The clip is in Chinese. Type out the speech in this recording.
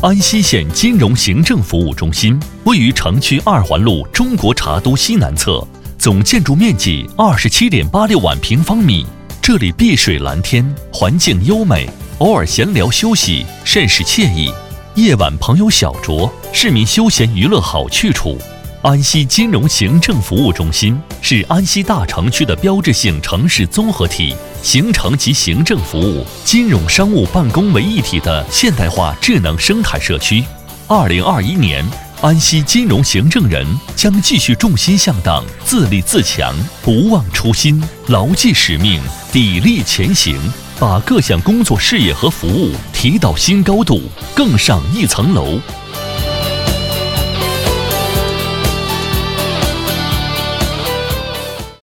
安溪县金融行政服务中心位于城区二环路中国茶都西南侧，总建筑面积27.86万平方米。这里碧水蓝天，环境优美，偶尔闲聊休息甚是惬意。夜晚朋友小酌，市民休闲娱乐好去处。安溪金融行政服务中心是安溪大城区的标志性城市综合体，行程及行政服务、金融商务办公为一体的现代化智能生态社区。2021年，安溪金融行政人将继续重心向党，自立自强，不忘初心，牢记使命，砥砺前行，把各项工作事业和服务提到新高度，更上一层楼。